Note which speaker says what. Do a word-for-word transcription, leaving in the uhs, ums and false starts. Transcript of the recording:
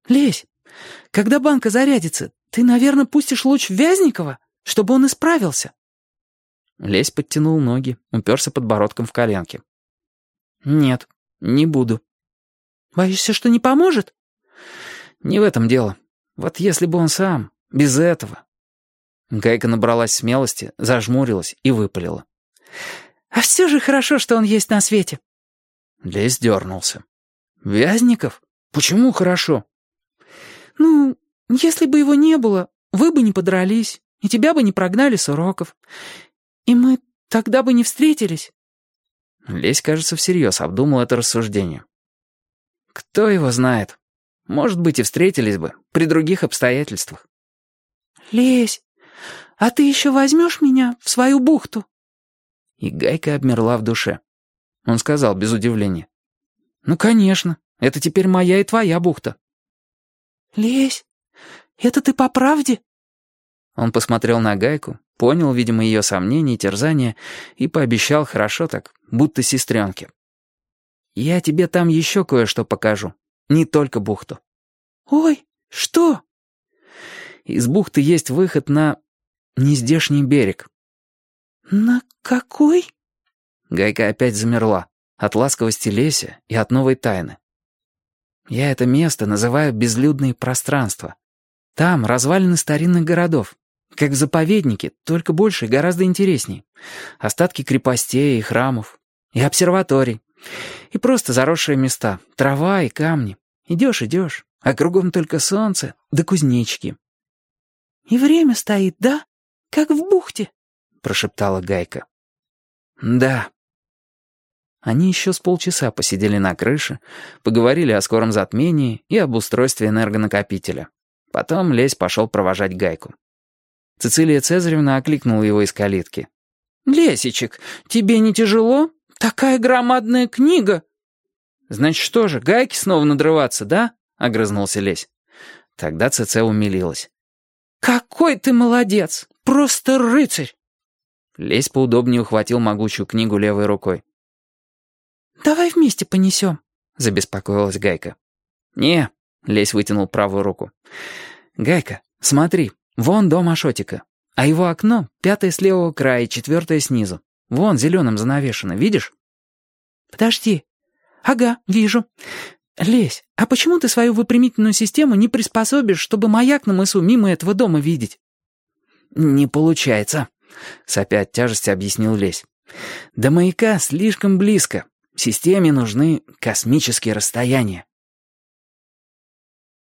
Speaker 1: Лесь, когда банка зарядится, ты, наверное, пустишь луч в Вязникова, чтобы он исправился.
Speaker 2: Лесь подтянул ноги, уперся подбородком в коленки. «Нет, не буду».
Speaker 1: «Боишься, что не поможет?»
Speaker 2: «Не в этом дело. Вот если бы он сам, без этого». Гайка набралась смелости, зажмурилась и выпалила.
Speaker 1: «А все же хорошо, что он есть на свете».
Speaker 2: Лесь дернулся. «Вязников? Почему хорошо?»
Speaker 1: «Ну, если бы его не было, вы бы не подрались, и тебя бы не прогнали с уроков. И мы тогда бы не встретились».
Speaker 2: Лесь, кажется, всерьез обдумал это рассуждение. «Кто его знает? Может быть, и встретились бы, при других обстоятельствах».
Speaker 1: «Лесь, а ты еще возьмешь меня в свою бухту?»
Speaker 2: И Гайка обмерла в душе. Он сказал без удивления. «Ну, конечно, это теперь моя и твоя бухта».
Speaker 1: «Лесь, это ты по правде?»
Speaker 2: Он посмотрел на Гайку, понял, видимо, ее сомнения и терзания, и пообещал хорошо так, будто сестренке. «Я тебе там еще кое-что покажу, не только бухту».
Speaker 1: «Ой, что?»
Speaker 2: «Из бухты есть выход на нездешний берег».
Speaker 1: «На какой?»
Speaker 2: Гайка опять замерла от ласковости Леся и от новой тайны. «Я это место называю безлюдные пространства. Там развалины старинных городов, как в заповеднике, только больше и гораздо интересней. Остатки крепостей и храмов, и обсерваторий, и просто заросшие места, трава и камни. Идешь, идешь, а кругом только солнце да кузнечики».
Speaker 1: «И время стоит, да? Как в бухте?»
Speaker 2: — прошептала Гайка. «Да». Они еще с полчаса посидели на крыше, поговорили о скором затмении и об устройстве энергонакопителя. Потом Лесь пошел провожать Гайку. Цицилия Цезаревна окликнула его из калитки.
Speaker 1: «Лесичек, тебе не тяжело? Такая громадная книга!»
Speaker 2: «Значит, что же, Гайке снова надрываться, да?» — огрызнулся Лесь. Тогда Цице умилилась.
Speaker 1: «Какой ты молодец! Просто рыцарь!»
Speaker 2: Лесь поудобнее ухватил могучую книгу левой рукой.
Speaker 1: «Давай вместе понесем», —
Speaker 2: забеспокоилась Гайка. «Не», — Лесь вытянул правую руку. «Гайка, смотри, вон дом Ашотика, а его окно пятое с левого края и четвертое снизу. Вон зеленым занавешено, видишь?»
Speaker 1: «Подожди. Ага, вижу. Лесь, а почему ты свою выпрямительную систему не приспособишь, чтобы маяк на мысу мимо этого дома видеть?»
Speaker 2: «Не получается», — сопя от тяжести объяснил Лесь. «До маяка слишком близко. Системе нужны космические расстояния».